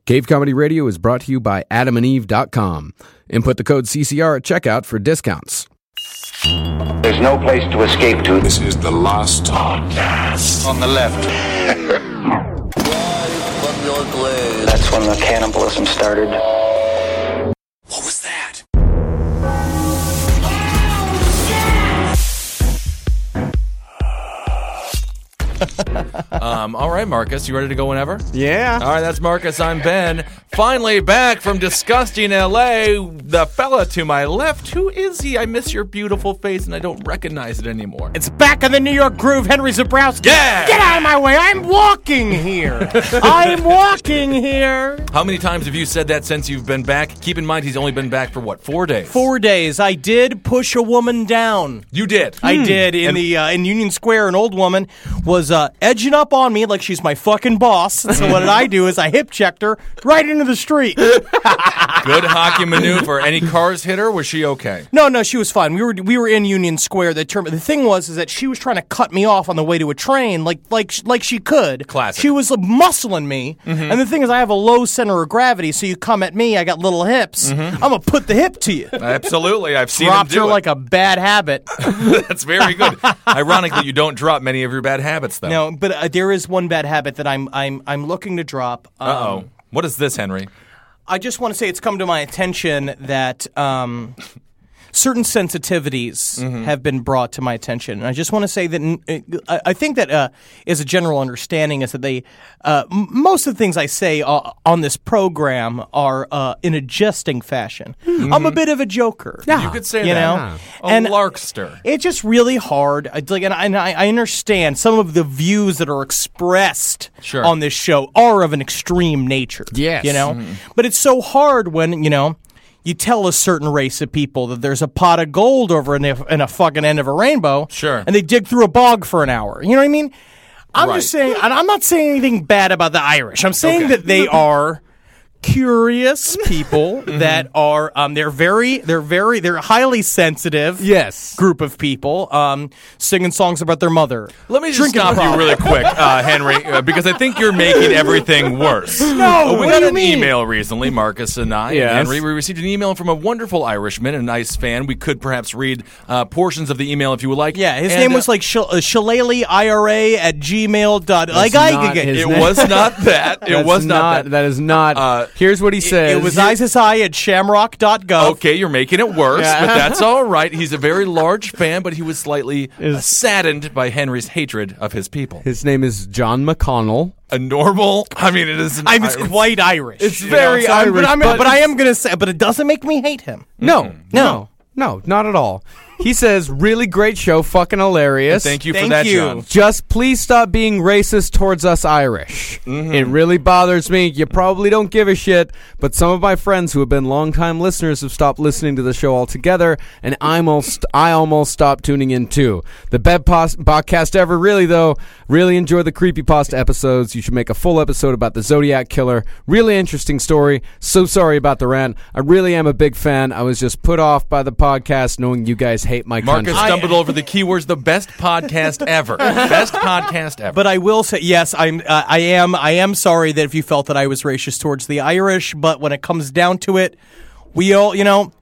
Cave Comedy Radio is brought to you by AdamandEve.com. Input the code CCR at checkout for discounts. There's no place to escape to. This is the last podcast. On the left. That's when the cannibalism started. What was that? All right, Marcus, you ready to go whenever? Yeah. All right, that's Marcus. I'm Ben. Finally back from disgusting L.A. The fella to my left, who is he? I miss your beautiful face, and I don't recognize it anymore. It's back in the New York groove, Henry Zabrowski. Yeah! Get out of my way. I'm walking here. I'm walking here. How many times have you said that since you've been back? Keep in mind, he's only been back for, 4 days? 4 days. I did push a woman down. You did? I did. In Union Square, an old woman was edging up on me like she's my fucking boss. So what did I do is I hip-checked her right into the street. Good hockey maneuver. Any cars hit her? Was she okay? No, she was fine. We were in Union Square. The thing was that she was trying to cut me off on the way to a train, like she could. Classic. She was muscling me, and the thing is, I have a low center of gravity. So you come at me, I got little hips. I'm gonna put the hip to you. Absolutely, I've seen Dropped him do her it. like a bad habit. That's very good. Ironically, you don't drop many of your bad habits, though. No, but there is one bad habit that I'm looking to drop. Uh-oh. What is this, Henry? I just want to say it's come to my attention that certain sensitivities have been brought to my attention. And I just want to say that I think that as a general understanding is that they most of the things I say on this program are in a jesting fashion. I'm a bit of a joker. Yeah. You could say you that. know? A larkster. It's just really hard. I understand some of the views that are expressed on this show are of an extreme nature. Yes. You know? But it's so hard when, you tell a certain race of people that there's a pot of gold over in a fucking end of a rainbow. Sure. And they dig through a bog for an hour. You know what I mean? I'm just saying, and I'm not saying anything bad about the Irish. I'm saying that they are curious people that are they're highly sensitive group of people singing songs about their mother. Let me just stop you really quick, Henry, because I think you're making everything worse. No, we got an email recently, Marcus and I, Yes. and Henry. We received an email from a wonderful Irishman, a nice fan. We could perhaps read portions of the email if you would like. Yeah, his name was like shillelaghira@gmail.com. It was not that. It was not that. That is not. Here's what he says. It was isisai@shamrock.gov. Okay, you're making it worse, but that's all right. He's a very large fan, but he was slightly saddened by Henry's hatred of his people. His name is John McConnell. A normal, I mean, it is. It's quite Irish. It's very Irish. But I am going to say, but it doesn't make me hate him. No, not at all. He says, really great show, fucking hilarious. Thank you for that, John. Just please stop being racist towards us Irish. It really bothers me. You probably don't give a shit, but some of my friends who have been longtime listeners have stopped listening to the show altogether, and I almost stopped tuning in too. The best podcast ever, really, though. Really enjoy the creepypasta episodes. You should make a full episode about the Zodiac Killer. Really interesting story. So sorry about the rant. I really am a big fan. I was just put off by the podcast knowing you guys hate my country. Marcus stumbled over the keywords, the best podcast ever. Best podcast ever. But I will say, yes, I am sorry that if you felt that I was racist towards the Irish, but when it comes down to it, we all,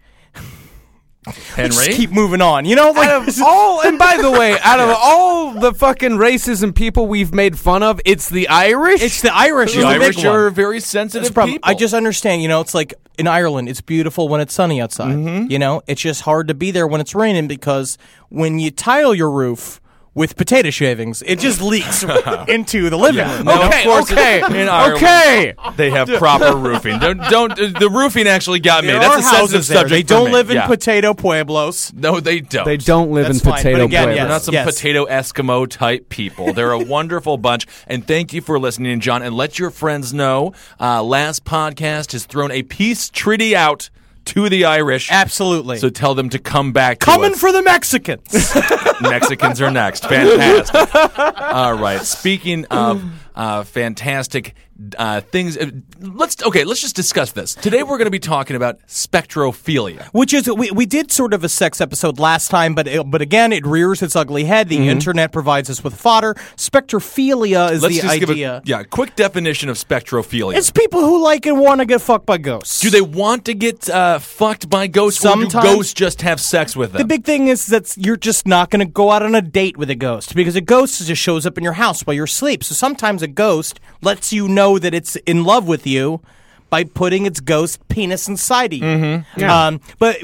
Henry? just keep moving on. And by the way, out of all the fucking races and people we've made fun of, it's the Irish? It's the Irish. The Irish are very sensitive people. I just understand, it's like in Ireland, it's beautiful when it's sunny outside. It's just hard to be there when it's raining because when you tile your roof with potato shavings, it just leaks into the living room. Now, of course, Okay. In Ireland, they have proper roofing. Don't. The roofing actually got me. There That's are a sensitive houses there. subject. They don't live in potato pueblos. No, they don't. They don't live That's in fine, potato but again, pueblos. yes. They're not some potato Eskimo type people. They're a wonderful bunch. And thank you for listening, John. And let your friends know. Last podcast has thrown a peace treaty out to the Irish. Absolutely. So tell them to come back to Coming us. for the Mexicans. Mexicans are next. Fantastic. All right. Speaking of fantastic things. Let's just discuss this. Today we're going to be talking about spectrophilia. Which is, we did sort of a sex episode last time, but again, it rears its ugly head. The internet provides us with fodder. Spectrophilia is the idea. Give a quick definition of spectrophilia. It's people who like and want to get fucked by ghosts. Do they want to get fucked by ghosts, Sometimes. or do ghosts just have sex with them? The big thing is that you're just not going to go out on a date with a ghost, because a ghost just shows up in your house while you're asleep. So sometimes a ghost lets you know that it's in love with you by putting its ghost penis inside of you. But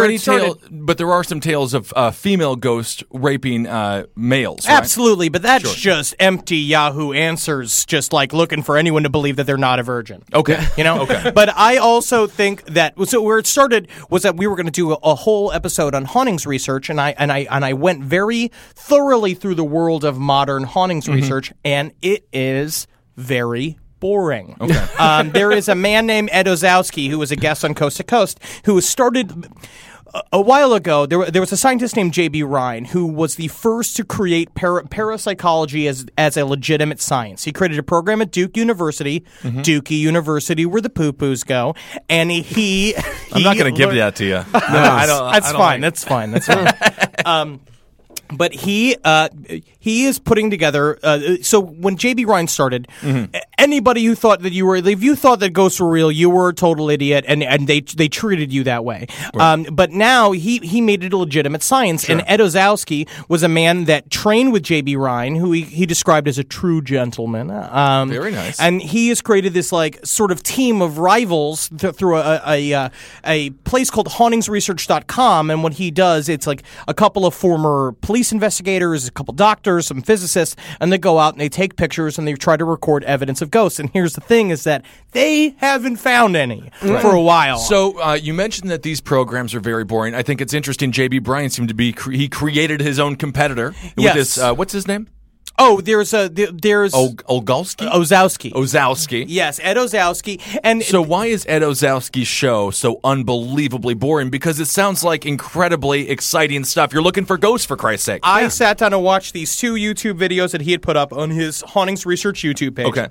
But there are some tales of female ghosts raping males. Right? Absolutely, but that's just empty Yahoo answers, just like looking for anyone to believe that they're not a virgin. Okay. You know? Okay. But I also think that so where it started was that we were going to do a whole episode on hauntings research, and I went very thoroughly through the world of modern hauntings research, and it is very boring. Okay. There is a man named Ed Ozowski who was a guest on Coast to Coast who started a while ago. There was a scientist named J.B. Ryan who was the first to create parapsychology as a legitimate science. He created a program at Duke University, Dookie University, where the poo-poos go, and he I'm not going to give that to you. That's fine. That's fine. But he is putting together. So when J.B. Ryan started, anybody who thought that if you thought that ghosts were real, you were a total idiot, and they treated you that way. Right. But now he made it a legitimate science, and Ed Ozowski was a man that trained with J.B. Ryan, who he described as a true gentleman. Very nice. And he has created this like sort of team of rivals through a place called hauntingsresearch.com, and what he does, it's like a couple of former police investigators, a couple doctors, some physicists, and they go out and they take pictures and they try to record evidence of ghosts. And here's the thing is that they haven't found any for a while. So you mentioned that these programs are very boring. I think it's interesting. J.B. Bryan seemed to be, he created his own competitor. Yes. With this, what's his name? Oh, there's Olgowski? Ozowski. Yes, Ed Ozowski. And so why is Ed Ozowski's show so unbelievably boring? Because it sounds like incredibly exciting stuff. You're looking for ghosts, for Christ's sake. I sat down and watched these 2 YouTube videos that he had put up on his Hauntings Research YouTube page. Okay.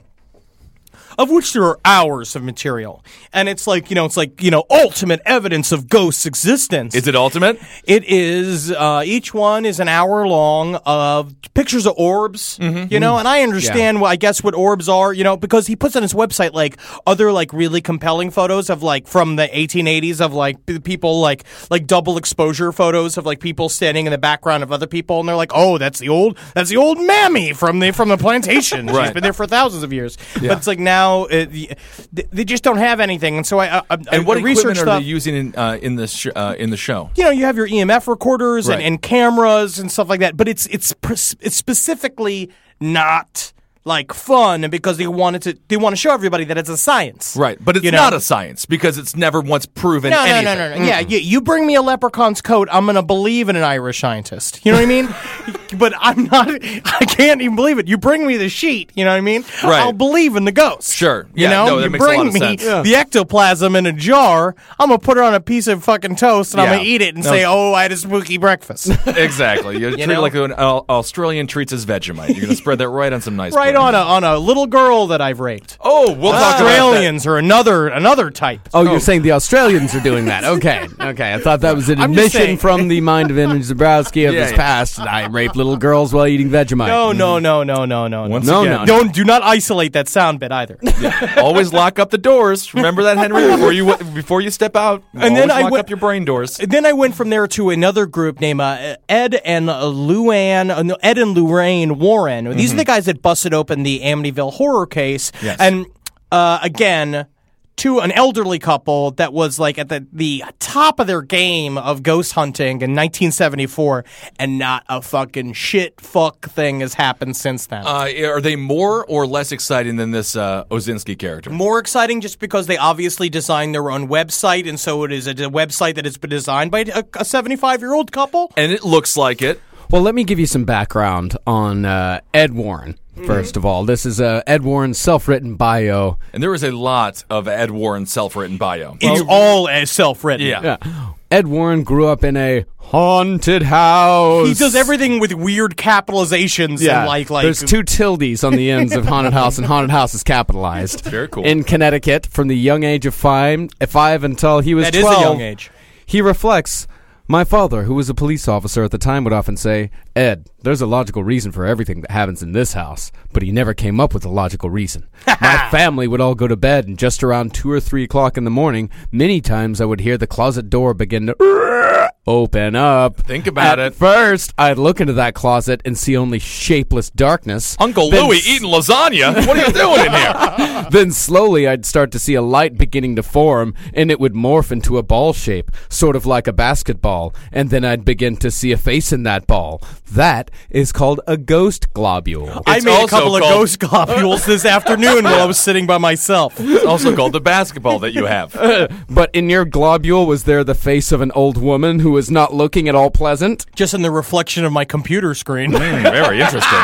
Of which there are hours of material. And it's like ultimate evidence of ghosts' existence. Is it ultimate? It is. Each one is an hour long of pictures of orbs, and I understand, I guess, what orbs are, because he puts on his website, like, other, like, really compelling photos of, like, from the 1880s of, like, people, like double exposure photos of, like, people standing in the background of other people, and they're like, oh, that's the old mammy from the plantation. Right. She's been there for thousands of years. Yeah. But it's like now, they just don't have anything, and so I and what research equipment stuff. are they using in the show? You have your EMF recorders Right. and cameras and stuff like that, but it's specifically not like fun because they want to show everybody that it's a science. Right, but it's not a science because it's never once proven anything. No. Yeah, you bring me a leprechaun's coat, I'm going to believe in an Irish scientist. You know what I mean? But I can't even believe it. You bring me the sheet, you know what I mean? Right. I'll believe in the ghost. Sure. You know? No, that you makes a bring lot of me sense. the ectoplasm in a jar, I'm going to put it on a piece of fucking toast and I'm going to eat it and say, oh, I had a spooky breakfast. Exactly. You treat it like an Australian treats his Vegemite. You're going to spread that right on some nice Right bread. on a little girl that I've raped. Oh, we'll talk about that. Australians are another type. Oh, you're saying the Australians are doing that? Okay. I thought that was an I'm just admission saying. from the mind of Andrew Zabrowski of Yeah, his yeah. past. I rape little girls while eating Vegemite. No. Once No, again, no. Do not isolate that sound bit either. always lock up the doors. Remember that, Henry, before you step out. And then always I lock up your brain doors. Then I went from there to another group named Ed and Lorraine Warren. These are the guys that busted open the Amityville horror case. Yes. And again, to an elderly couple that was like at the top of their game of ghost hunting in 1974, and not a fucking fuck thing has happened since then. Are they more or less exciting than this Ozinski character? More exciting just because they obviously designed their own website, and so it is a website that has been designed by a 75-year-old couple. And it looks like it. Well, let me give you some background on Ed Warren. First of all, this is Ed Warren's self-written bio. And there is a lot of Ed Warren's self-written bio. It's all self-written. Yeah. Ed Warren grew up in a haunted house. He does everything with weird capitalizations. Yeah, And like there's two tildes on the ends of haunted house, and haunted house is capitalized. Very cool. In Connecticut, from the young age of five until he was that 12. is a young age. He reflects, my father, who was a police officer at the time, would often say, Ed, there's a logical reason for everything that happens in this house, but he never came up with a logical reason. My family would all go to bed, and just around 2 or 3 o'clock in the morning, many times I would hear the closet door begin to open up. Think about At it. first, I'd look into that closet and see only shapeless darkness. Uncle Then Louie eating lasagna? What are you doing in here? Then slowly I'd start to see a light beginning to form, and it would morph into a ball shape, sort of like a basketball, and then I'd begin to see a face in that ball. That is called a ghost globule. I It's made a also couple of called- ghost globules this afternoon while I was sitting by myself. It's also called the basketball that you have. But in your globule, was there the face of an old woman who was not looking at all pleasant? Just in the reflection of my computer screen. Very interesting.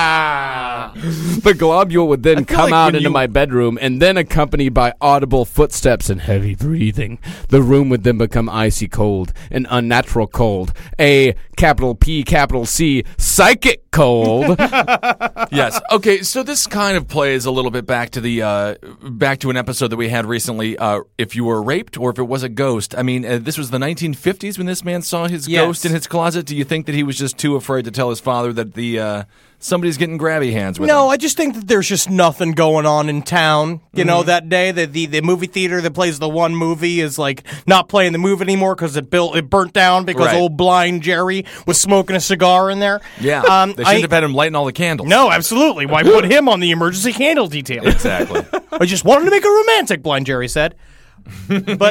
The globule would then come like out when into you- my bedroom, and then accompanied by audible footsteps and heavy breathing, the room would then become icy cold, an unnatural cold, a capital P, capital C, psychic cold. Yes. Okay. So this kind of plays a little bit back to the back to an episode that we had recently. If you were raped or if it was a ghost. I mean, this was the 1950s when this man saw his Yes. ghost in his closet. Do you think that he was just too afraid to tell his father that the somebody's getting grabby hands with him? No, I just think that there's just nothing going on in town. You know, that day the movie theater that plays the one movie is like not playing the movie anymore because it burnt down because Right. old blind Jerry was smoking a cigar in there. Yeah. They shouldn't have had him lighting all the candles. No, absolutely. Why put him on the emergency candle detail? Exactly. I just wanted to make it romantic, blind Jerry said. But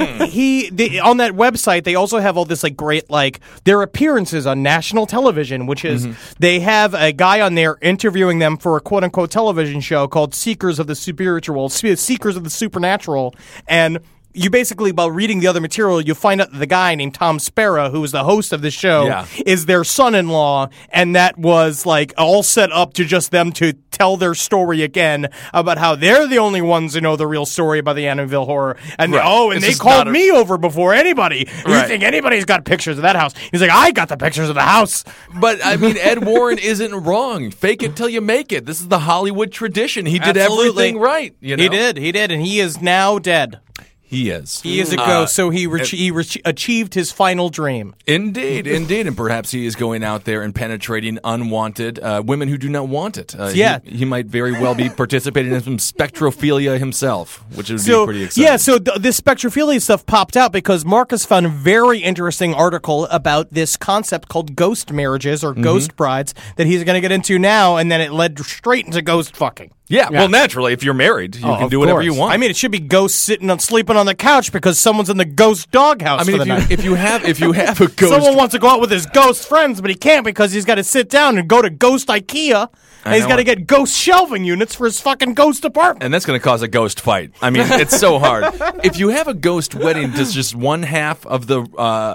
on that website, they also have all this like great their appearances on national television, which is they have a guy on there interviewing them for a quote unquote television show called Seekers of the Spiritual, Seekers of the Supernatural, and you basically, by reading the other material, you find out that the guy named Tom Sparrow, who is the host of the show, Yeah. is their son-in-law, and that was like all set up to just them to tell their story again about how they're the only ones who know the real story about the Amityville Horror. And Right. and It's they just called not a- me over before anybody. You Right. think anybody's got pictures of that house? He's like, I got the pictures of the house. But, I mean, Ed Warren isn't wrong. Fake it till you make it. This is the Hollywood tradition. He did Absolutely. everything right. You know? He did, and he is now dead. He is. He is a ghost, so he achieved his final dream. Indeed, and perhaps he is going out there and penetrating unwanted women who do not want it. Yeah. he might very well be participating in some spectrophilia himself, which would be pretty exciting. Yeah, so this spectrophilia stuff popped out because Marcus found a very interesting article about this concept called ghost marriages or ghost brides that he's going to get into now, and then it led straight into ghost fucking. Yeah, well, naturally, if you're married, you can of do whatever course. you want. I mean, it should be ghosts sleeping on the couch because someone's in the ghost doghouse I mean, for the night. if you have a ghost, Someone wants to go out with his ghost friends, but he can't because he's got to sit down and go to ghost IKEA, and he's know got to it. get ghost shelving units for his fucking ghost apartment. and that's going to cause a ghost fight. I mean, it's so hard. If you have a ghost wedding, does just one half of the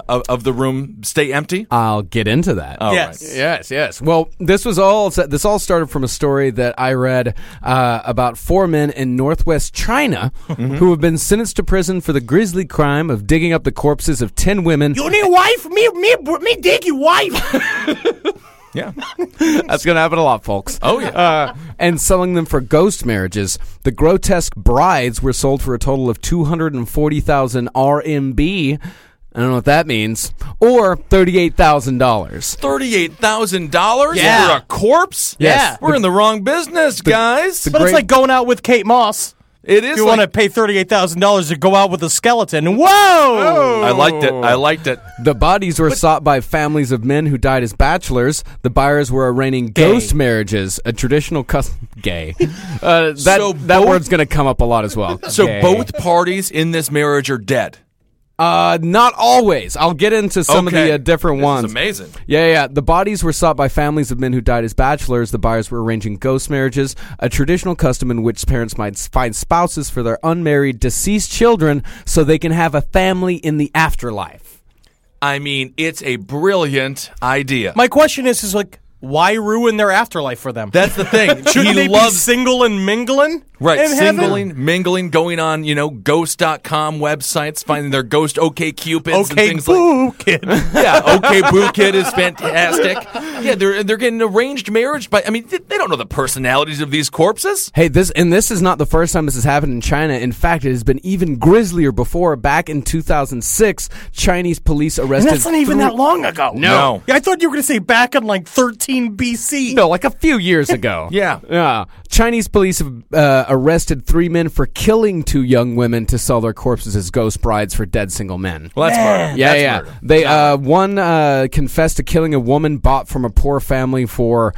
room stay empty? I'll get into that. All Yes. right. Yes. Well, this all started from a story that I read about 4 men in northwest China who have been sentenced to prison for the grisly crime of digging up the corpses of 10 women. You need a wife? Me dig your wife. Yeah. That's going to happen a lot, folks. Oh yeah. And selling them for ghost marriages. The grotesque brides were sold for a total of 240,000 RMB. I don't know what that means. Or $38,000. $38,000 Yeah. for a corpse? Yes. We're in the wrong business, guys. But it's like going out with Kate Moss. It is. You want to pay $38,000 to go out with a skeleton. Whoa! I liked it. The bodies were sought by families of men who died as bachelors. The buyers were arranging ghost marriages, a traditional custom. Gay. That both- word's going to come up a lot as well. So Gay. both parties in this marriage are dead. Not always. I'll get into some of the different ones. This is amazing. Yeah. The bodies were sought by families of men who died as bachelors. The buyers were arranging ghost marriages, a traditional custom in which parents might find spouses for their unmarried deceased children so they can have a family in the afterlife. I mean, it's a brilliant idea. My question is like, Why ruin their afterlife for them? That's the thing. Shouldn't they He be loves single and mingling? Right, in heaven? singling, mingling, going on, ghost.com websites, finding their ghost OkCupids and Okay, things boo, kid. Yeah, OK Boo Kid is fantastic. Yeah, they're getting arranged marriage, but I mean, they don't know the personalities of these corpses. Hey, this is not the first time this has happened in China. In fact, it has been even grislier before. Back in 2006, Chinese police arrested. And that's not even that long ago. No. Yeah, I thought you were going to say back in like 13 BC. No, like a few years ago. Yeah. Chinese police have arrested 3 men for killing 2 young women to sell their corpses as ghost brides for dead single men. Well, that's murder. Yeah, That's yeah. murder. They one confessed to killing a woman bought from a poor family for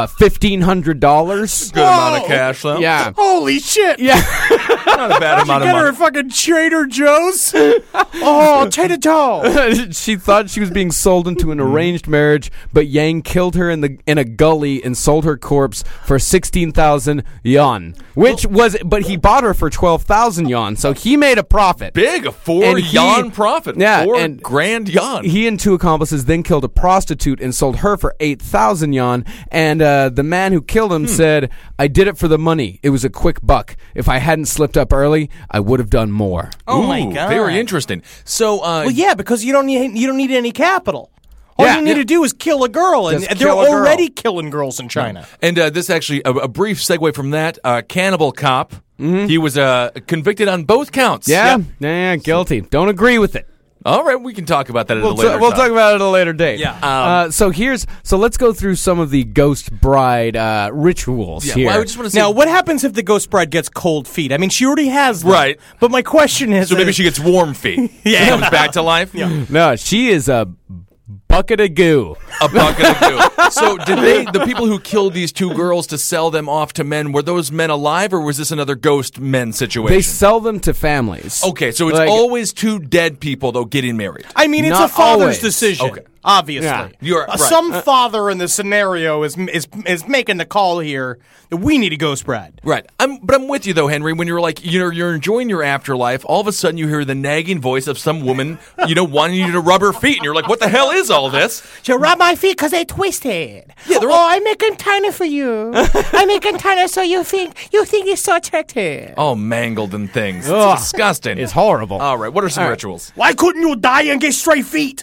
$1,500. Good amount of cash, though. Yeah. Holy shit. Yeah. Not a bad amount of Get her money. at fucking Trader Joe's? Oh, Trader Joe. She thought she was being sold into an arranged marriage, but Yang killed her in a gully and sold her corpse for 16,000 yuan, but he bought her for 12,000 yuan, so he made a profit. Big, a 4 And he- yuan profit. Yeah, 4 and grand yuan. He and 2 accomplices then killed a prostitute and sold her for 8,000 yuan. And the man who killed him said, "I did it for the money. It was a quick buck. If I hadn't slipped up early, I would have done more." Oh, my Ooh, God. Very interesting. So, Well, yeah, because you don't need any capital. All Yeah. you need to do is kill a girl, and Just they're kill a girl. already killing girls in China. and this actually, a brief segue from that, Cannibal Cop, he was convicted on both counts. Yeah, guilty. Don't agree with it. All right, we can talk about that at a We'll later talk time. about it at a later date. Yeah. So let's go through some of the ghost bride rituals Yeah, here. well, I just want to say, Now, what happens if the ghost bride gets cold feet? I mean, she already has them. Right. But my question is... so maybe she gets warm feet. Yeah. She comes back to life. No, she is a bucket of goo. A bucket of goo. So did the people who killed these 2 girls to sell them off to men, were those men alive, or was this another ghost men situation? They sell them to families. Okay, so it's Like- always 2 dead people, though, getting married. I mean, it's Not a father's always. decision. Okay. Obviously. Yeah. You're right. Some father in the scenario is making the call here that we need a ghost bride. Right. But I'm with you, though, Henry, when you're like, you're enjoying your afterlife, all of a sudden you hear the nagging voice of some woman, wanting you to rub her feet, and you're like, what the hell is all this? She rub my feet because they twisted. Yeah, they're oh, all- I make them tiny for you. I make them tiny so you think it's so attractive. All mangled and things. Ugh. It's disgusting. It's horrible. All right, what are some rituals? Why couldn't you die and get straight feet?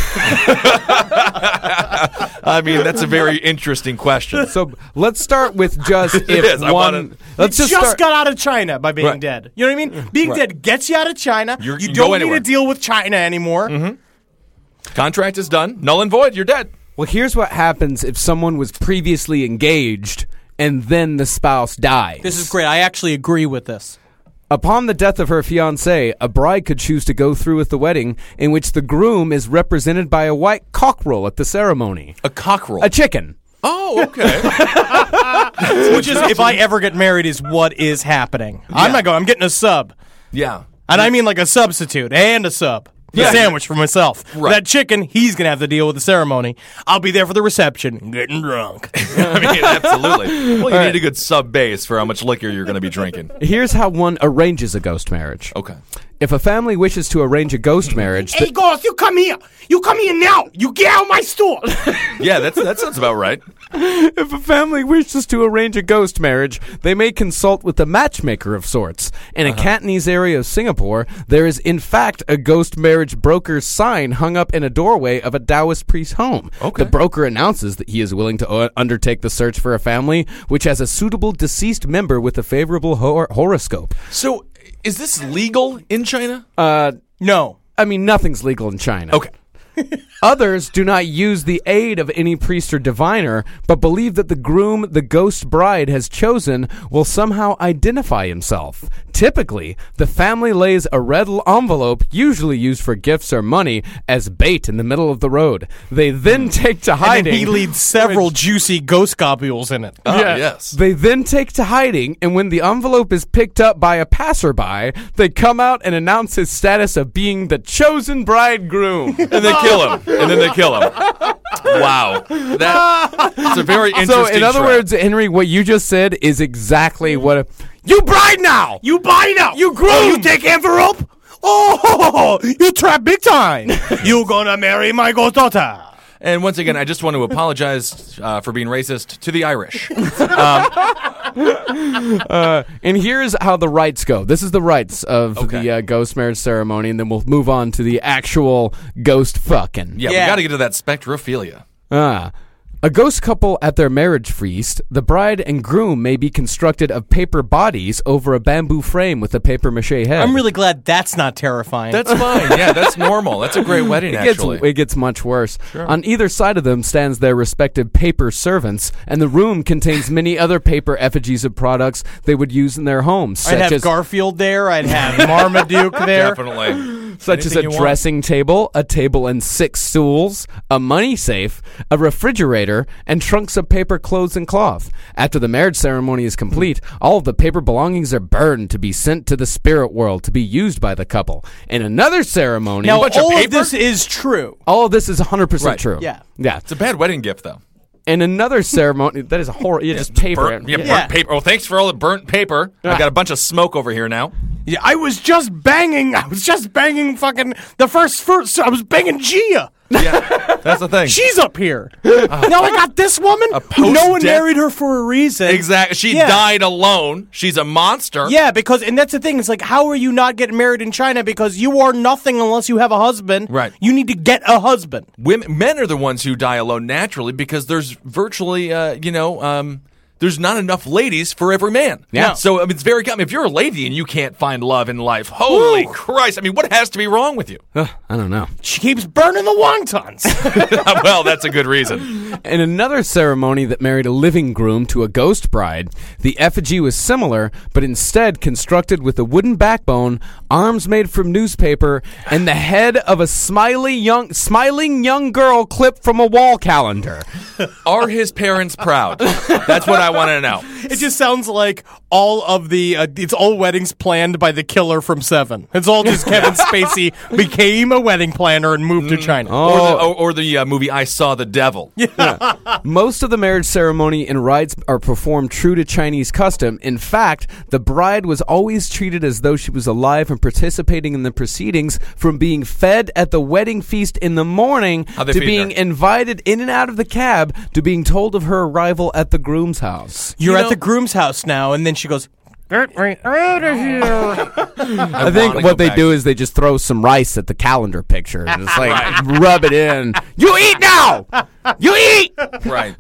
I mean, that's a very interesting question. So let's start with just if is. I one. wanna- Let's just just start. got out of China by being Right. dead. You know what I mean? Being dead gets you out of China. You You can go don't need anywhere. to deal with China anymore. Contract is done. Null and void. You're dead. Well, here's what happens if someone was previously engaged and then the spouse dies. This is great. I actually agree with this. Upon the death of her fiancé, a bride could choose to go through with the wedding, in which the groom is represented by a white cockerel at the ceremony. A cockerel. A chicken. Oh, okay. Which is, if I ever get married, is what is happening. I'm not going. I'm getting a sub, Yeah. and I mean like a substitute and a sub. Yeah. A sandwich for myself. Right. That chicken, he's gonna have to deal with the ceremony. I'll be there for the reception, getting drunk. I mean, absolutely. Well, you need a good sub base for how much liquor you're going to be drinking. Here's how one arranges a ghost marriage. Okay. If a family wishes to arrange a ghost marriage, Hey, ghost, you come here. You come here now. You get out of my store. Yeah, that sounds about right. if a family wishes to arrange a ghost marriage, they may consult with a matchmaker of sorts. In a Cantonese area of Singapore, there is in fact a ghost marriage broker's sign hung up in a doorway of a Taoist priest's home. Okay. The broker announces that he is willing to undertake the search for a family which has a suitable deceased member with a favorable horoscope. So, is this legal in China? No. I mean, nothing's legal in China. Okay. Others do not use the aid of any priest or diviner, but believe that the groom the ghost bride has chosen will somehow identify himself. Typically, the family lays a red envelope, usually used for gifts or money, as bait in the middle of the road. They then take to And hiding. he leaves several juicy ghost globules in it. Yes. They then take to hiding, and when the envelope is picked up by a passerby, they come out and announce his status of being the chosen bridegroom. And they kill him. And then they kill him. Wow. That's a very interesting So, in other trap. words, Henry, what you just said is exactly what you bride now. You buy now. You groom. Oh, you take envelope. Oh, you trap big time. You gonna marry my ghost daughter. And once again, I just want to apologize for being racist to the Irish. And here's how the rites go. This is the rites of the ghost marriage ceremony, and then we'll move on to the actual ghost fucking. Yeah, we got to get to that spectrophilia. A ghost couple at their marriage feast, the bride and groom may be constructed of paper bodies over a bamboo frame with a papier-mâché head. I'm really glad that's not terrifying. That's fine. Yeah, that's normal. That's a great wedding, actually. It gets much worse. Sure. On either side of them stands their respective paper servants, and the room contains many other paper effigies of products they would use in their homes. I'd have Garfield there. I'd have Marmaduke there. Definitely. Such as a dressing table, a table and 6 stools, a money safe, a refrigerator, and trunks of paper, clothes, and cloth. After the marriage ceremony is complete, all of the paper belongings are burned to be sent to the spirit world to be used by the couple. In another ceremony... Now, all of this is true. All of this is 100% true. Yeah. It's a bad wedding gift, though. In another ceremony... That is a horror... You just paper. Burnt paper. Well, thanks for all the burnt paper. I got a bunch of smoke over here now. Yeah, I was just banging fucking the first. I was banging Gia. Yeah, that's the thing. She's up here. Now I got this woman. No one married her for a reason. Exactly. She died alone. She's a monster. Yeah, and that's the thing. It's like, how are you not getting married in China? Because you are nothing unless you have a husband. Right. You need to get a husband. Men are the ones who die alone naturally because there's virtually, there's not enough ladies for every man. Yeah. So, it's very common. If you're a lady and you can't find love in life, holy Christ. What has to be wrong with you? I don't know. She keeps burning the wontons. Well, that's a good reason. In another ceremony that married a living groom to a ghost bride, the effigy was similar, but instead constructed with a wooden backbone, arms made from newspaper, and the head of a smiling young girl clipped from a wall calendar. Are his parents proud? That's what I want to know. It just sounds like all of the it's all weddings planned by the killer from Seven. It's all just Kevin Spacey became a wedding planner and moved to China. Or the movie I Saw the Devil. Yeah. Most of the marriage ceremony and rites are performed true to Chinese custom. In fact, the bride was always treated as though she was alive and participating in the proceedings, from being fed at the wedding feast in the morning to being invited in and out of the cab to being told of her arrival at the groom's house. You're at the groom's house now, and then she goes, "Get me out of here." I think what they do is they just throw some rice at the calendar picture and it's like rub it in. You eat now! You eat! Right.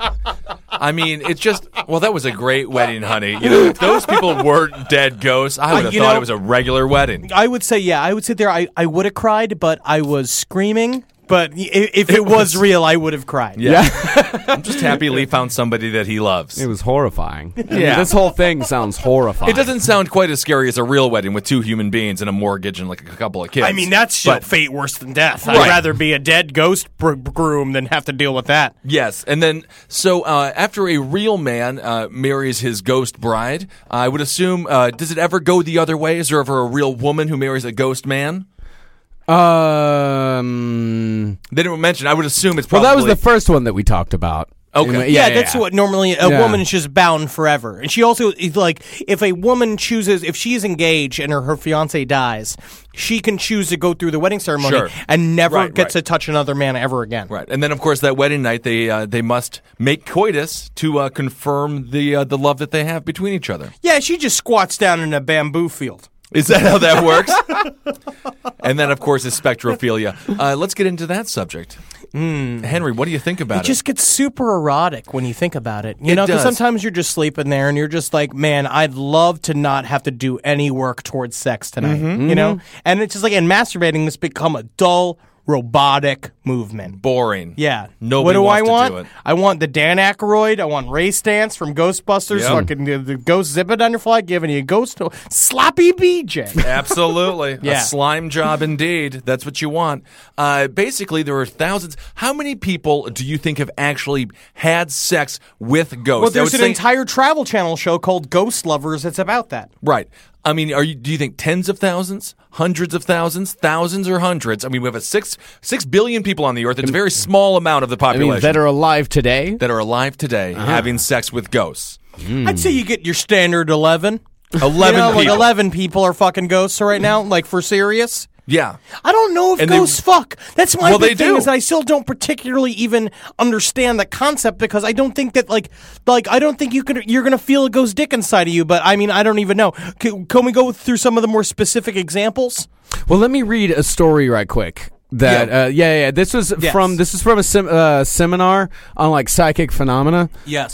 It's just, that was a great wedding, honey. If those people weren't dead ghosts, I would have thought it was a regular wedding. I would say, I would sit there, I would have cried, but I was screaming. But if it was real, I would have cried. Yeah. I'm just happy Lee found somebody that he loves. It was horrifying. Yeah. This whole thing sounds horrifying. It doesn't sound quite as scary as a real wedding with 2 human beings and a mortgage and a couple of kids. That's fate worse than death. I'd rather be a dead ghost groom than have to deal with that. Yes. And then, after a real man marries his ghost bride, I would assume, does it ever go the other way? Is there ever a real woman who marries a ghost man? They didn't mention. I would assume it's probably... Well, that was the first one that we talked about. Okay. That's what normally a woman is just bound forever. And she also, if a woman chooses, if she is engaged and her fiance dies, she can choose to go through the wedding ceremony and never get to touch another man ever again. Right. And then, of course, that wedding night, they must make coitus to confirm the love that they have between each other. Yeah, she just squats down in a bamboo field. Is that how that works? And then, of course, is spectrophilia. Let's get into that subject. Henry, what do you think about it? It just gets super erotic when you think about it. Because sometimes you're just sleeping there and you're just like, man, I'd love to not have to do any work towards sex tonight. And it's just like, and masturbating has become a dull, robotic movement. Boring. Yeah. Nobody what do wants I want? to do it. I want the Dan Aykroyd. I want Race Dance from Ghostbusters. Yep. Fucking the ghost zipping on your fly, giving you a ghost sloppy BJ. Absolutely. A slime job indeed. That's what you want. Basically, there are thousands. How many people do you think have actually had sex with ghosts? Well, there's an entire Travel Channel show called Ghost Lovers that's about that. Right. Do you think tens of thousands, hundreds of thousands, thousands or hundreds? We have 6 billion people on the earth. It's a very small amount of the population. that are alive today? That are alive today having sex with ghosts. I'd say you get your standard 11. 11 people. 11 people are fucking ghosts right now, for serious. Yeah. I don't know if And ghosts fuck. That's my Well, big they thing do. is that I still don't particularly even understand the concept because I don't think that like I don't think you're gonna feel a ghost dick inside of you. But I mean I don't even know. Can we go through some of the more specific examples? Well, let me read a story right quick. That This was from a seminar on like psychic phenomena. Yes.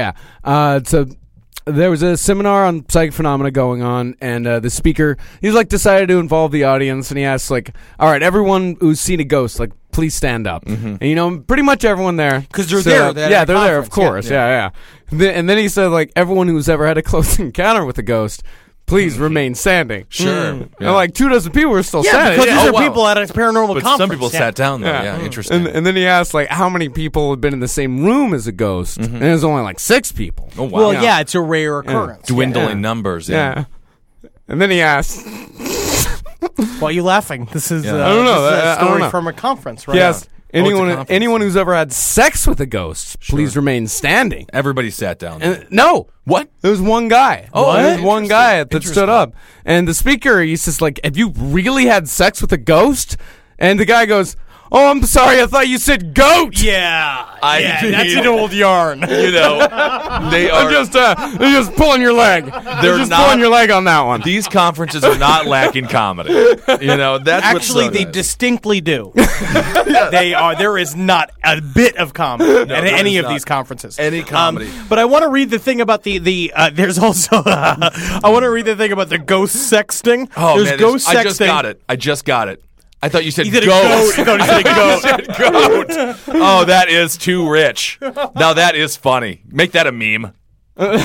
So there was a seminar on psychic phenomena going on, and the speaker he's like decided to involve the audience, and he asked like, "All right, everyone who's seen a ghost, like, please stand up." And pretty much everyone there 'Cause they're there. They're at a they're there, of conference. course. Yeah. And then he said like, everyone who's ever had a close encounter with a ghost, please remain standing. Sure. And like 2 dozen people were still Yeah, standing. because these Oh, are wow. people at a paranormal But conference. some people sat down, though. Yeah, interesting. And then he asked like how many people had been in the same room as a ghost, and it was only like 6 people. Oh, wow. Well, yeah, it's a rare occurrence. Dwindling numbers. Yeah. And then he asked, Why are you laughing? This is I don't know. this is I a don't story know. from a conference, right? he asked it's a anyone conference. who's ever had sex with a ghost, please remain standing. Everybody sat down. No. What? There was one guy. Oh, there was what? one guy that Interesting. stood up. And the speaker, he's just like, have you really had sex with a ghost? And the guy goes, oh, I'm sorry, I thought you said goat. Yeah, I- that's an old yarn. You know, they I'm are. just pulling your leg. They're just not- pulling your leg on that one. These conferences are not lacking comedy. You know, that's Actually, what they distinctly do. They are. There is not a bit of comedy at there any is of not. these conferences. Any comedy. But I want to read the thing about the. There's also. I want to read the thing about the ghost sexting. Oh, there's man. ghost I just sexting. got it. I thought you said You said a goat. goat. I thought you said a goat. You said goat. Oh, that is too rich. Now that is funny. Make that a meme. Sorry,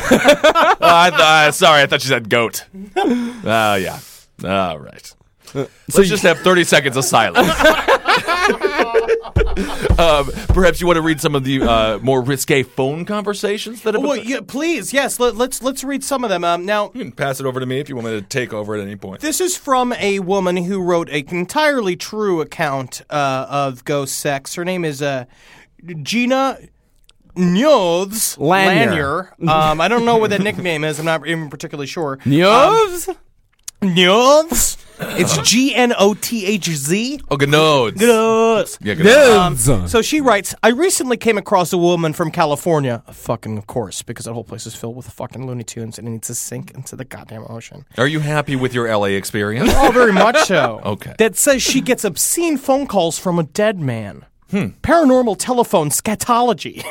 I thought you said goat. Yeah. All right. Let's just have 30 seconds of silence. Perhaps you want to read some of the more risque phone conversations that have been. Well, yeah, please, yes. Let's read some of them. Now, You can pass it over to me if you want me to take over at any point. this is from a woman who wrote an entirely true account of ghost sex. Her name is Gina Nyoths Lanier. I don't know what that nickname is. I'm not even particularly sure. Nyoths? Nyoths? It's Gnothz. Oh, Gnodes. Gnoths. Yeah, Gnodes. So she writes, I recently came across a woman from California. Fucking, of course, because that whole place is filled with fucking Looney Tunes and it needs to sink into the goddamn ocean. Are you happy with your LA experience? Oh, very much so. Okay. That says she gets obscene phone calls from a dead man. Paranormal telephone scatology.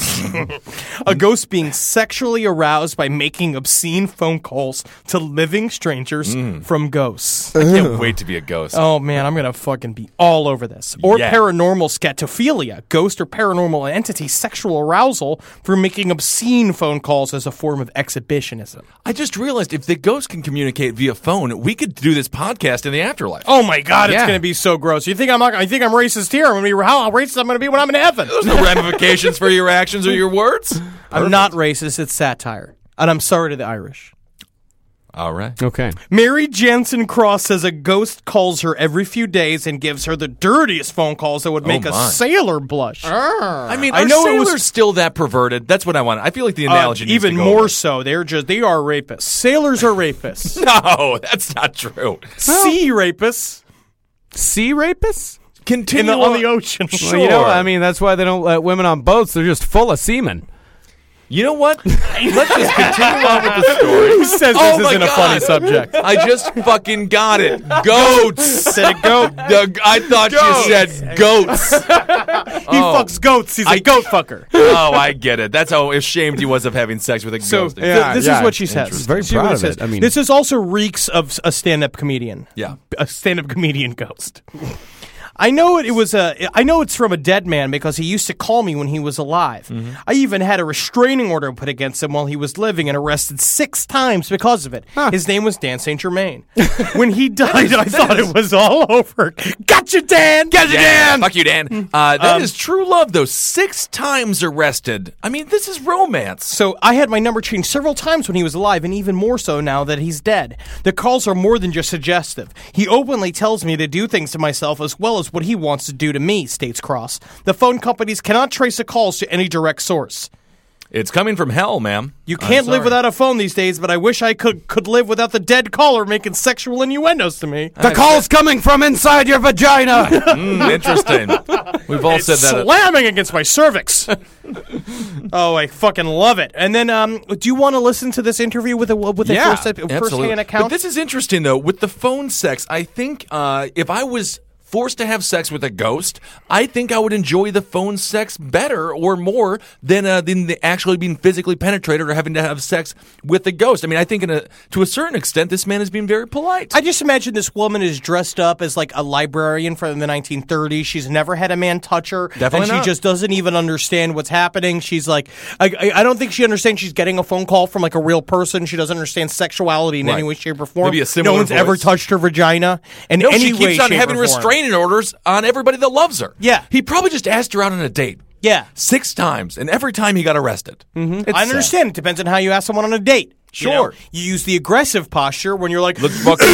A ghost being sexually aroused by making obscene phone calls to living strangers from ghosts. I can't wait to be a ghost. Oh man, I'm gonna fucking be all over this. Or Yeah. paranormal scatophilia, ghost or paranormal entity sexual arousal for making obscene phone calls as a form of exhibitionism. I just realized if the ghost can communicate via phone, we could do this podcast in the afterlife. Oh my god, it's Yeah. gonna be so gross. You think I'm racist here? I'm gonna be how racist I'm gonna be when I'm in heaven. There's no ramifications for your actions or your words. I'm not racist, it's satire. And I'm sorry to the Irish. All right. Okay. Mary Jansen Cross says a ghost calls her every few days and gives her the dirtiest phone calls that would make a my. sailor blush. I mean, I are know it sailors was- still that perverted? That's what I want. I feel like the analogy needs even to go more away. so. They are rapists. Sailors are rapists. No, that's not true. Sea rapists Sea rapists? Continue on the ocean. Well, you know, I mean, that's why they don't let women on boats. They're just full of semen. You know what? Let's just continue on with the story. Who says Oh this my isn't a funny God. subject? I just fucking got it. Goats. Said a goat. I thought you said goats. He fucks goats. He's a goat fucker. Oh, I get it. That's how ashamed he was of having sex with a So ghost. this is what she says. Very This is what proud it of says. it. I mean- this is also reeks of a stand-up comedian. Yeah. A stand-up comedian ghost. I know I know it's from a dead man because he used to call me when he was alive. Mm-hmm. I even had a restraining order put against him while he was living and arrested 6 times because of it. His name was Dan St. Germain. When he died, I thought it was all over. Gotcha, Dan! Gotcha, Dan! Fuck you, Dan. That is true love, though. 6 times arrested. I mean, this is romance. So I had my number changed several times when he was alive, and even more so now that he's dead. The calls are more than just suggestive. He openly tells me to do things to myself as well as what he wants to do to me, states Cross. The phone companies cannot trace the calls to any direct source. It's coming from hell, ma'am. You can't live sorry. without a phone these days, but I wish I could live without the dead caller making sexual innuendos to me. The call's coming from inside your vagina. Interesting. We've all said that. Slamming against my cervix. Oh, I fucking love it. And then, do you want to listen to this interview with a Yeah, first-hand account? But this is interesting, though. With the phone sex, I think if I was forced to have sex with a ghost, I think I would enjoy the phone sex better or more than actually being physically penetrated or having to have sex with a ghost. I mean, I think to a certain extent, this man is being very polite. I just imagine this woman is dressed up as like a librarian from the 1930s. She's never had a man touch her. Definitely and not. she just doesn't even understand what's happening. She's like, I don't think she understands she's getting a phone call from like a real person. She doesn't understand sexuality in any way, shape, or form. Maybe a similar No one's ever voice. touched her vagina. In No, any she way, keeps on shape, having or form. restraining orders on everybody that loves her. Yeah. He probably just asked her out on a date. Yeah. 6 times, and every time he got arrested. Mm-hmm. I understand. It depends on how you ask someone on a date. You know? Sure. You use the aggressive posture when you're like, Let's fucking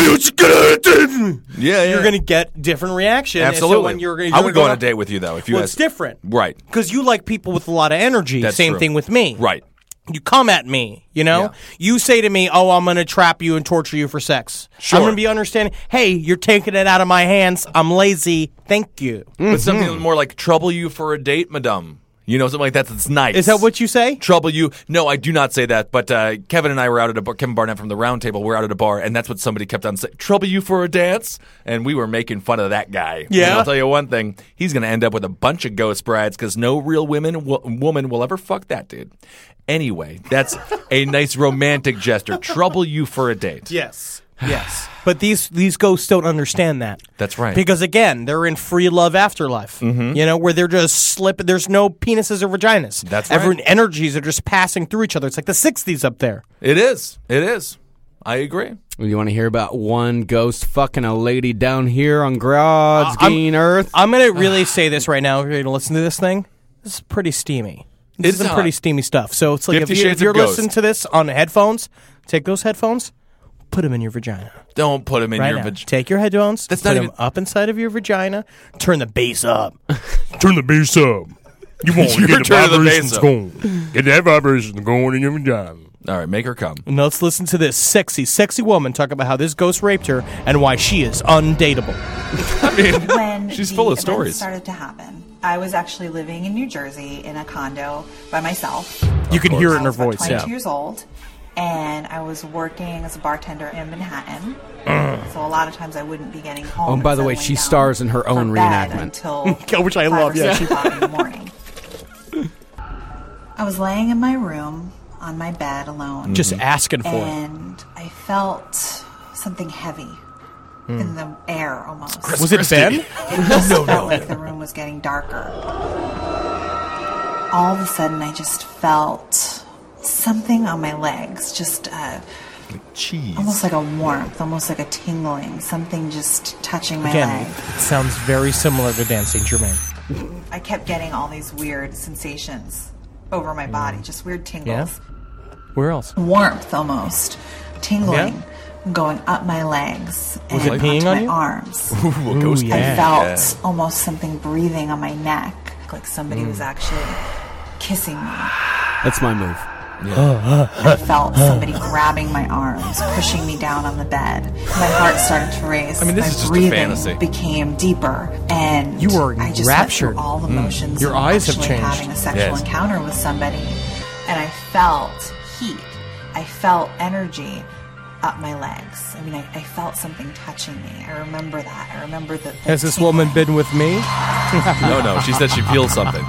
you're going to get different reaction. And Absolutely. so when you're I would go on a date with you, though. If you Well, asked- it's different. Right. Because you like people with a lot of energy. That's Same true. thing with me. Right. You come at me, you know? Yeah. You say to me, oh, I'm going to trap you and torture you for sex. Sure. I'm going to be understanding, hey, you're taking it out of my hands. I'm lazy. Thank you. But something more like trouble you for a date, madame. You know, something like that that's nice. Is that what you say? Trouble you? No, I do not say that. But Kevin and I were out at a bar. Kevin Barnett from the Round Table. We're out at a bar, and that's what somebody kept on saying. Trouble you for a dance? And we were making fun of that guy. Yeah. And I'll tell you one thing. He's going to end up with a bunch of ghost brides because no real woman will ever fuck that dude. Anyway, that's a nice romantic gesture. Trouble you for a date. Yes. Yes. But these ghosts don't understand that. That's right. Because again, they're in free love afterlife. Mm-hmm. You know, where they're just slipping. There's no penises or vaginas. That's right. Everyone energies are just passing through each other. It's like the 60s up there. It is. It is. I agree. You want to hear about one ghost fucking a lady down here on God's green earth? I'm going to really say this right now. If you're going to listen to this thing, this is pretty steamy. This It's is some hot. pretty steamy stuff. So it's like 50 if Shades you're of Ghost. listening to this on headphones, take those headphones, put them in your vagina. Don't put him in Right your now. vagina. Take your headphones, That's put not them even- up inside of your vagina, turn the bass up. Turn the bass up. You want You're to get the turning the vibrations bass up. going. Get that vibration going in your vagina. All right, make her come. Now let's listen to this sexy woman talk about how this ghost raped her and why she is undateable. When She's the full of events stories. started to happen, I was actually living in New Jersey in a condo by myself. You can hear it in I her was about voice, 22 yeah. years old, and I was working as a bartender in Manhattan. So a lot of times I wouldn't be getting home. Oh, and by the way, settling she down stars in her own for bed reenactment. Until Which I 5 love, or yeah. 6 o'clock in the morning. I was laying in my room on my bed alone. Just asking for it. And I felt something heavy in the air almost. Was it Ben? Felt like the room was getting darker. All of a sudden, I just felt something on my legs, just Cheese. almost like a warmth, almost like a tingling, something just touching my Again, leg. it sounds very similar to Dan St. Germain. I kept getting all these weird sensations over my body, just weird tingles. Where else? Warmth almost, tingling, going up my legs Was and it peeing onto on my you? arms. Ooh, ghost yeah. I felt almost something breathing on my neck, like somebody was actually kissing me. That's my move. I felt somebody grabbing my arms, pushing me down on the bed. My heart started to race. I mean, this my is just a breathing fantasy. became deeper, and You were I just raptured. went through all the motions. Your of eyes have actually changed. Having a sexual Yes. encounter with somebody, and I felt heat. I felt energy up my legs. I mean, I felt something touching me. I remember that. I remember that. Has this woman been with me? No, she said she feels something.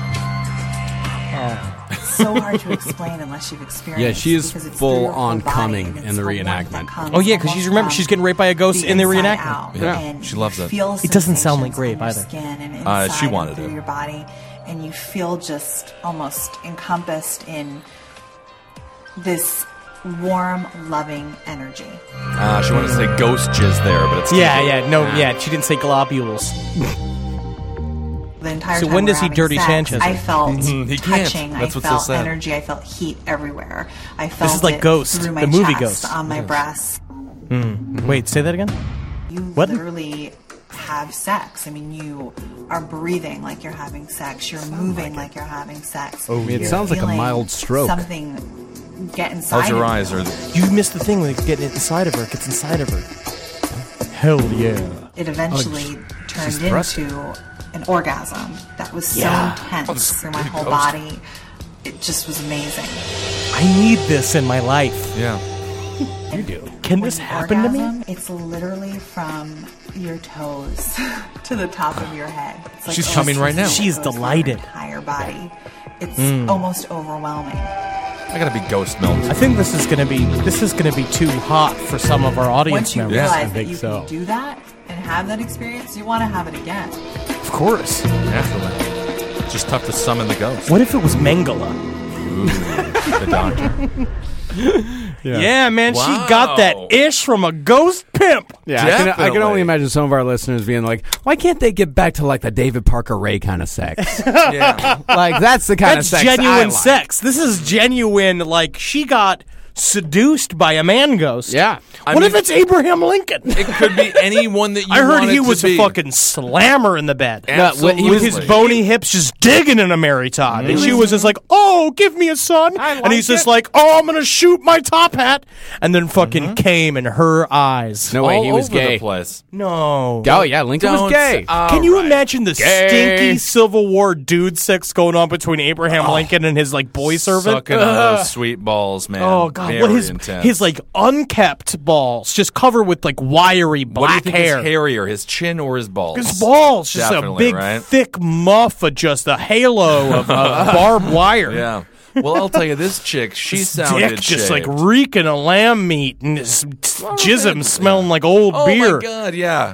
It's so hard to explain unless you've experienced. Yeah, she is because it's full through your on whole body, coming and in it's the a warmth reenactment. that comes Oh, yeah, 'cause almost remember, from she's getting raped by a ghost the in the inside reenactment. out, Yeah, and she loves you it. feel It doesn't sound like sensations rape on your either. Skin and She inside wanted and through it. your body, and you feel just almost encompassed in this warm, loving energy. She wanted to say ghost jizz there, but it's She didn't say globules. The entire So time when we does were he having dirty sex, Sanchez I it? felt He can't. touching. That's I what's so felt sad. energy. I felt heat everywhere. I felt is like it Ghost, through my the movie chest, Ghost. on my breasts. Wait, say that again? You What? literally have sex. I mean, you are breathing like you're having sex. You're moving like you're having sex. I mean, it You're sounds like a feeling mild stroke. Something get inside How's your of eyes? you. You missed the thing when it gets inside of her. It gets inside of her. Hell yeah. It eventually turned thrusting. into an orgasm that was so intense through my whole body. It just was amazing. I need this in my life. Yeah. You do. Can this When happen to me? orgasm, it's literally from your toes to the top of your head. It's like She's coming right now. She's goes through delighted. Your entire body. It's almost overwhelming. I gotta be ghost milked. I think this is gonna be too hot for some of our audience Once you members. realize I that think you so. can do that and have that experience, you want to have it again. Of course. Naturally. It's just tough to summon the ghost. What if it was Mengele? Ooh, the doctor. Yeah, man, Wow. she got that ish from a ghost pimp. Yeah, I can Definitely. only imagine some of our listeners being like, "Why can't they get back to like the David Parker Ray kind of sex? Yeah. Like that's the kind That's of sex I genuine like." sex. This is genuine. Like she got seduced by a man ghost. Yeah. What if it's Abraham Lincoln? It could be anyone that you I heard want he it to was a be. fucking slammer in the bed. Absolutely. With his bony hips just digging in a Mary Todd. And she was just like, oh, give me a son. And he's just like, oh, I'm going to shoot my top hat. And then fucking came in her eyes. No way, all he was over gay. the place. No. Oh yeah, Lincoln was Don't gay. s- all Can you right. imagine the Gay. stinky Civil War dude sex going on between Abraham Lincoln and his like boy servant? Sucking on those sweet balls, man. Oh god, Very what his intense. like unkept balls just covered with like wiry What black do you think hair. is hairier, his chin or his balls? His balls, just a Definitely, big right? thick muff of just a halo of barbed wire. Yeah. Well, I'll tell you, this chick, she sounded Dick just like shaved. reeking of lamb meat and his jism smelling like old Oh beer. my god, yeah.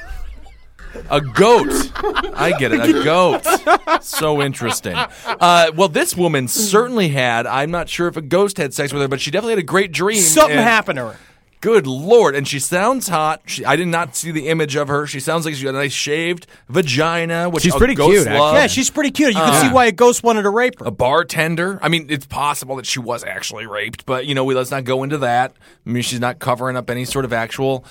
A goat. I get it. A goat. So interesting. Well, this woman certainly had, I'm not sure if a ghost had sex with her, but she definitely had a great dream. Something and- happened to her. Good Lord. And she sounds hot. I did not see the image of her. She sounds like she's got a nice shaved vagina, which She's a pretty ghost cute, actually. love. Yeah, she's pretty cute. You can see why a ghost wanted to rape her. A bartender. I mean, it's possible that she was actually raped, but, let's not go into that. I mean, she's not covering up any sort of actual...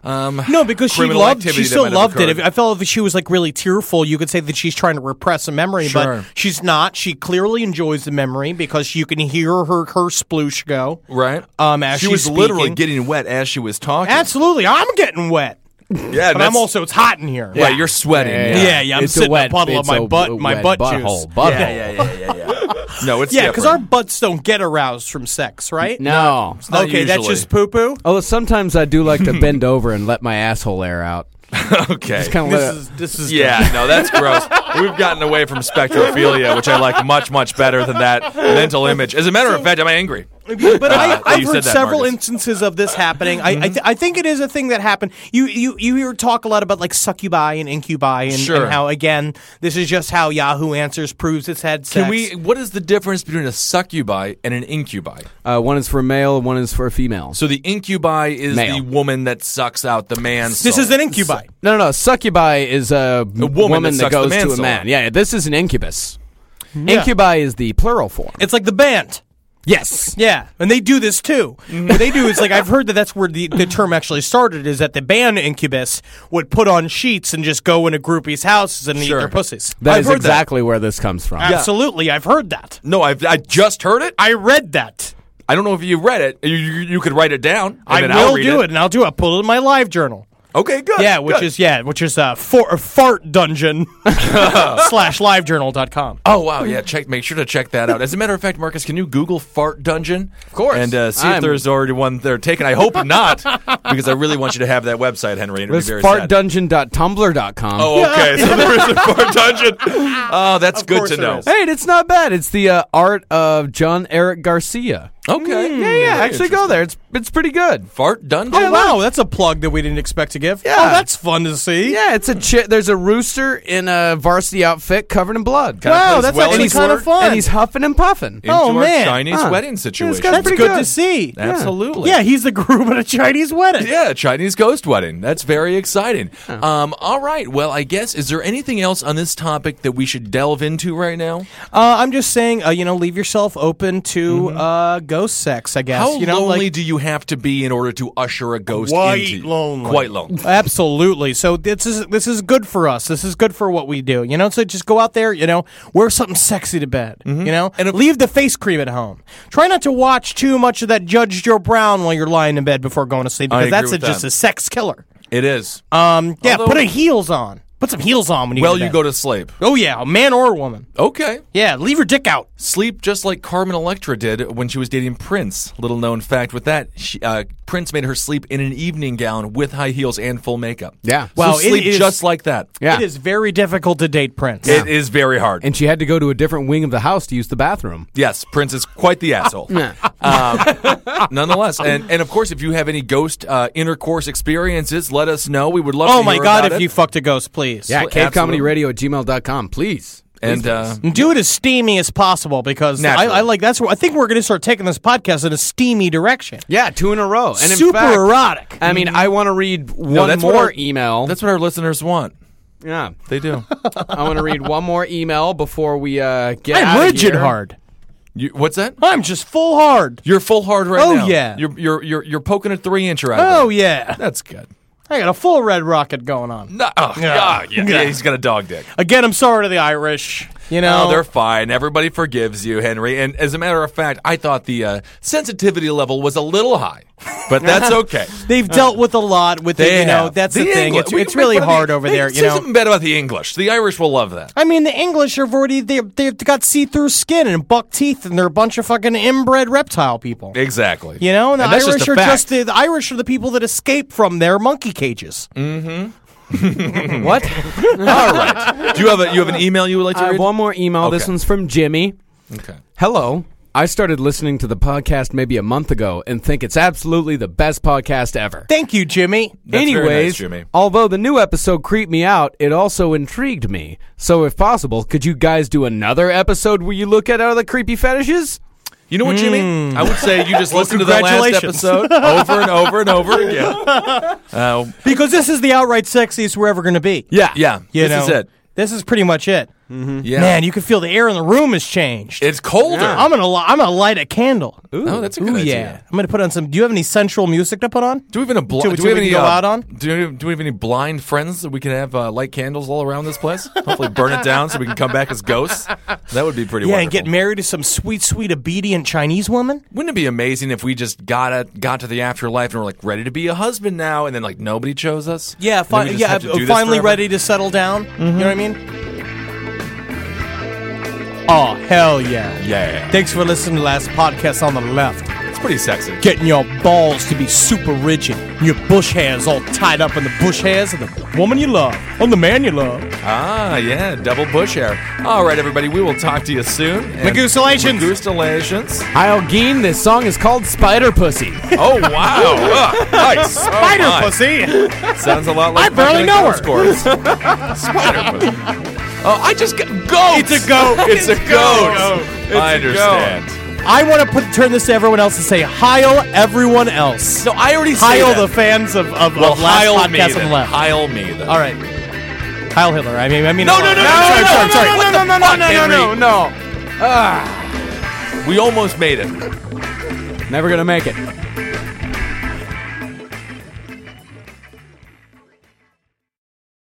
No, because she criminal loved. activity She that still might have loved it. occurred. I felt if she was like really tearful, you could say that she's trying to repress a memory, Sure. but she's not. She clearly enjoys the memory because you can hear her sploosh go. Right? As she she's was literally speaking. getting wet as she was talking. Absolutely, I'm getting wet, Yeah, but I'm also. It's hot in here. Right, you're sweating. Yeah, I'm It's sitting a wet, in a puddle of it's my a butt, my wet butt butthole, juice. butthole. No, it's Yeah, because our different. butts don't get aroused from sex, right? No. Not Okay, that's usually. just poo poo. Although sometimes I do like to bend over and let my asshole air out. Okay. Kind of This is Yeah, no, that's gross. We've gotten away from spectrophilia, which I like much, much better than that mental image. As a matter of fact, I'm angry. But that I've you heard said that, several Marcus. instances of this happening. I think it is a thing that happened. You hear talk a lot about like succubi and incubi and, Sure. and how again this is just how Yahoo Answers proves it's had sex. What is the difference between a succubi and an incubi? one is for a male, one is for a female. So the incubi is Male. the woman that sucks out the man's This soul. is an incubi. No. Succubi is a woman that that sucks goes the man's to a soul man. out. Yeah, this is an incubus. Incubi is the plural form. It's like the band. Yes. Yeah, and they do this too. What they do is like I've heard that's where the term actually started. Is that the band incubus would put on sheets and just go into groupies' houses and eat Sure. their pussies. That I've is heard exactly where this comes from. Absolutely, I've heard that. No, I just heard it. I read that. I don't know if you read it. You could write it down. And I then I'll will read do it, and I'll do it. I'll put it in my live journal. Okay, good. Yeah, good. which is fart dungeon /livejournal.com. Oh wow, yeah. Make sure to check that out. As a matter of fact, Marcus, can you Google fart dungeon? Of course. And see if I'm- there's already one there taken. I hope not, because I really want you to have that website, Henry. And it'd be There's very sad. fartdungeon.tumblr.com. Oh, okay. So there is a fart dungeon. Oh, that's good course to there know. is. Hey, it's not bad. It's the art of John Eric Garcia. Okay. Yeah, actually go there. It's pretty good. Fart dungeon. Oh wow, that's a plug that we didn't expect to give. Yeah. Oh, that's fun to see. Yeah, it's there's a rooster in a varsity outfit covered in blood. Wow, plays that's well actually in kind of sport. fun. And he's huffing and puffing. Into Oh, our man. Chinese Huh. wedding situation. got That's pretty good good. to see. Absolutely. Yeah, he's the groom at a Chinese wedding. Yeah, Chinese ghost wedding. That's very exciting. All right. Well, I guess, is there anything else on this topic that we should delve into right now? I'm just saying, leave yourself open to ghost sex. I guess. How you know, lonely like, do you have to be in order to usher a ghost Quite into lonely. Quite lonely. Absolutely. So this is good for us. This is good for what we do. So just go out there, wear something sexy to bed, and leave the face cream at home. Try not to watch too much of that Judge Joe Brown while you're lying in bed before going to sleep, because that's just a sex killer. It is. Put heels on. Put some heels on when you you go to sleep. Oh, yeah, a man or a woman. Okay. Yeah, leave your dick out. Sleep just like Carmen Electra did when she was dating Prince. Little known fact with that, Prince made her sleep in an evening gown with high heels and full makeup. Yeah. Well, sleep just like that. Yeah. It is very difficult to date Prince. It is very hard. And she had to go to a different wing of the house to use the bathroom. Yes, Prince is quite the asshole. Nonetheless, and of course, if you have any ghost intercourse experiences, let us know. We would love to hear my God, about if it. you fucked a ghost, please. Yeah, cavecomedyradio@gmail.com, please. And do it as steamy as possible, because Naturally. I think we're going to start taking this podcast in a steamy direction. Yeah, 2 in a row. And Super in fact, erotic. I mean, I want to read one more email. That's what our listeners want. Yeah, They do. I want to read one more email before we get I'm out of rigid here. hard. What's that? I'm just full hard. You're full hard right Oh, now. yeah. You're poking a 3-incher out. Oh, of it. yeah. That's good. I got a full red rocket going on. No, yeah, he's got a dog dick. Again, I'm sorry to the Irish. No, they're fine. Everybody forgives you, Henry. And as a matter of fact, I thought the sensitivity level was a little high, but that's okay. They've dealt with a lot with it. That's the thing. English. It's really hard over there. Say something bad about the English. The Irish will love that. I mean, the English have they've got see-through skin and buck teeth, and they're a bunch of fucking inbred reptile people. Exactly. And the that's Irish just a are fact. just the Irish are the people that escape from their monkey cages. What? All right. Do you have an email you would like to I read? have one more email. Okay. This one's from Jimmy. Okay. Hello. I started listening to the podcast maybe a month ago and think it's absolutely the best podcast ever. Thank you, Jimmy. That's very Anyways, nice, Jimmy. although the new episode creeped me out, it also intrigued me. So if possible, could you guys do another episode where you look at other creepy fetishes? You know what, Jimmy? I would say you just listen to the last congratulations. episode over and over and over again. Because this is the outright sexiest we're ever going to be. Yeah. Yeah, You this know, is it. This is pretty much it. Yeah. Man, you can feel the air in the room has changed. It's colder. I'm gonna light a candle. Oh, that's a good Ooh, idea. yeah. I'm gonna put on some. Do you have any sensual music to put on? Do we have any Do we any go out on? Do we have any blind friends that we can have light candles all around this place? Hopefully, burn it down so we can come back as ghosts. That would be pretty. Yeah, wonderful. and get married to some sweet, obedient Chinese woman. Wouldn't it be amazing if we just got to the afterlife and we're like ready to be a husband now, and then like nobody chose us? Yeah, And then we just have to do this finally forever? ready to settle down. You know what I mean? Oh, hell yeah. Yeah, Thanks for listening to the last podcast on the left. it's pretty sexy. Getting your balls to be super rigid. Your bush hairs all tied up in the bush hairs of the woman you love. On the man you love. Ah, yeah, double bush hair. All right, everybody, we will talk to you soon. And- Magustalations. Magustalations. Hi, Ogeen. This song is called Spider Pussy. Oh, wow. Nice. Spider pussy. Sounds a lot like I barely know her. Spider pussy. Oh, I just got goat. It's a goat. It's a goat. I understand. I want to turn this to everyone else and say, Heil everyone else. No, I already say Heil that. the fans of Well, last Heil me podcast on then. the left. Heil me then. All right. Heil Hitler. I mean. No. Sorry. What the fuck, Henry? no. We almost made it. Never gonna make it.